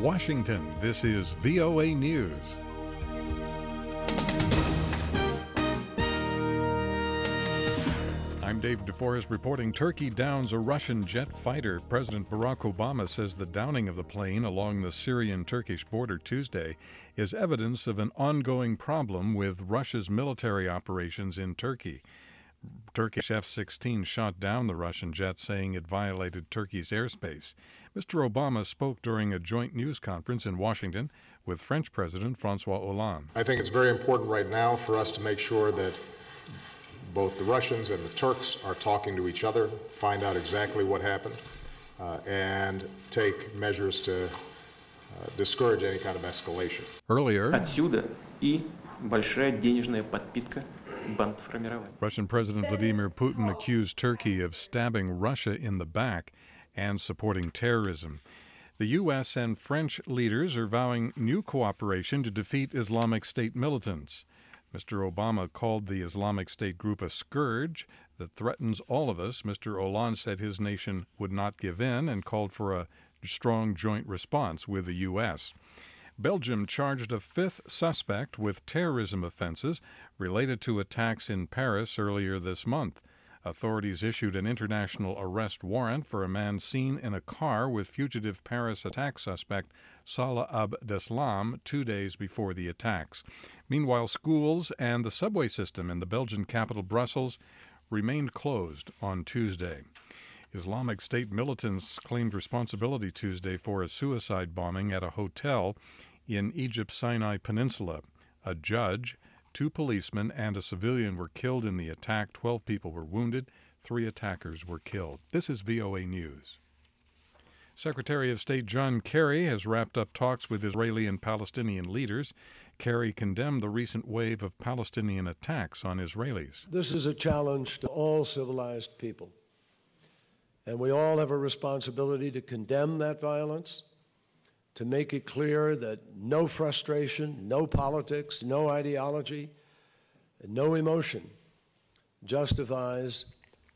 Washington, this is VOA News. I'm Dave DeForest reporting Turkey downs a Russian jet fighter. President Barack Obama says the downing of the plane along the Syrian-Turkish border Tuesday is evidence of an ongoing problem with Russia's military operations in Turkey. Turkish F-16 shot down the Russian jet, saying it violated Turkey's airspace. Mr. Obama spoke during a joint news conference in Washington with French President François Hollande. I think it's very important right now for us to make sure that both the Russians and the Turks are talking to each other, find out exactly what happened, and take measures to discourage any kind of escalation. Earlier, Отсюда и большая денежная подпитка. Russian President Vladimir Putin accused Turkey of stabbing Russia in the back and supporting terrorism. The U.S. and French leaders are vowing new cooperation to defeat Islamic State militants. Mr. Obama called the Islamic State group a scourge that threatens all of us. Mr. Hollande said his nation would not give in and called for a strong joint response with the U.S. Belgium charged a fifth suspect with terrorism offenses related to attacks in Paris earlier this month. Authorities issued an international arrest warrant for a man seen in a car with fugitive Paris attack suspect Salah Abdeslam 2 days before the attacks. Meanwhile, schools and the subway system in the Belgian capital Brussels remained closed on Tuesday. Islamic State militants claimed responsibility Tuesday for a suicide bombing at a hotel in Egypt's Sinai Peninsula. A judge, 2 policemen, and a civilian were killed in the attack. 12 people were wounded. 3 attackers were killed. This is VOA News. Secretary of State John Kerry has wrapped up talks with Israeli and Palestinian leaders. Kerry condemned the recent wave of Palestinian attacks on Israelis. This is a challenge to all civilized people. And we all have a responsibility to condemn that violence, to make it clear that no frustration, no politics, no ideology, and no emotion justifies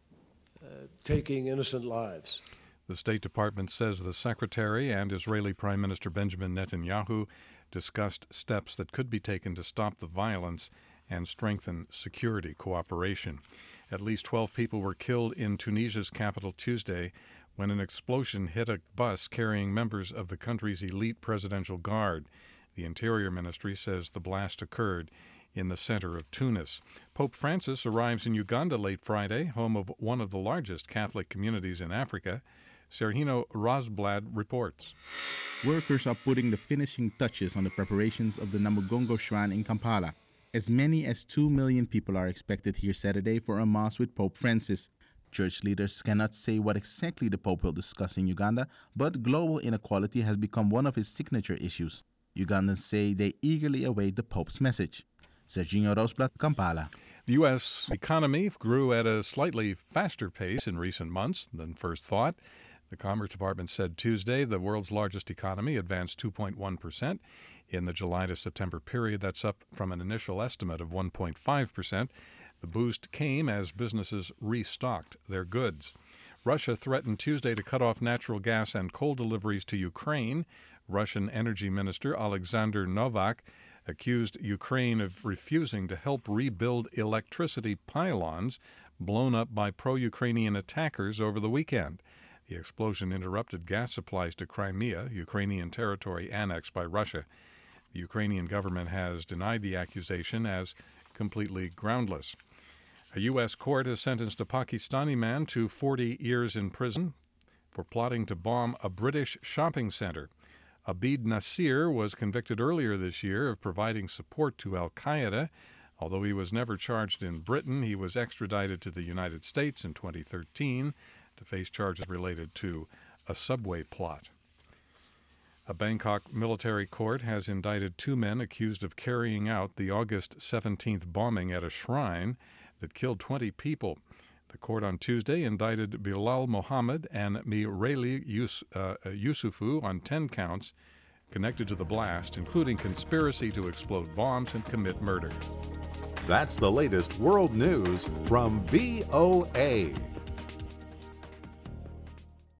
taking innocent lives. The State Department says the Secretary and Israeli Prime Minister Benjamin Netanyahu discussed steps that could be taken to stop the violence and strengthen security cooperation. At least 12 people were killed in Tunisia's capital Tuesday when an explosion hit a bus carrying members of the country's elite presidential guard. The Interior Ministry says the blast occurred in the center of Tunis. Pope Francis arrives in Uganda late Friday, home of one of the largest Catholic communities in Africa. Sergino Rosblad reports. Workers are putting the finishing touches on the preparations of the Namugongo Shrine in Kampala. As many as 2 million people are expected here Saturday for a mass with Pope Francis. Church leaders cannot say what exactly the Pope will discuss in Uganda, but global inequality has become one of his signature issues. Ugandans say they eagerly await the Pope's message. Sergio Rosblad, Kampala. The U.S. economy grew at a slightly faster pace in recent months than first thought. The Commerce Department said Tuesday the world's largest economy advanced 2.1% in the July to September period. That's up from an initial estimate of 1.5%. The boost came as businesses restocked their goods. Russia threatened Tuesday to cut off natural gas and coal deliveries to Ukraine. Russian Energy Minister Alexander Novak accused Ukraine of refusing to help rebuild electricity pylons blown up by pro-Ukrainian attackers over the weekend. The explosion interrupted gas supplies to Crimea, Ukrainian territory annexed by Russia. The Ukrainian government has denied the accusation as completely groundless. A U.S. court has sentenced a Pakistani man to 40 years in prison for plotting to bomb a British shopping center. Abid Nasir was convicted earlier this year of providing support to al-Qaeda. Although he was never charged in Britain, he was extradited to the United States in 2013 to face charges related to a subway plot. A Bangkok military court has indicted 2 men accused of carrying out the August 17th bombing at a shrine that killed 20 people. The court on Tuesday indicted Bilal Mohammed and Mireli Yusufu on 10 counts connected to the blast, including conspiracy to explode bombs and commit murder. That's the latest world news from VOA.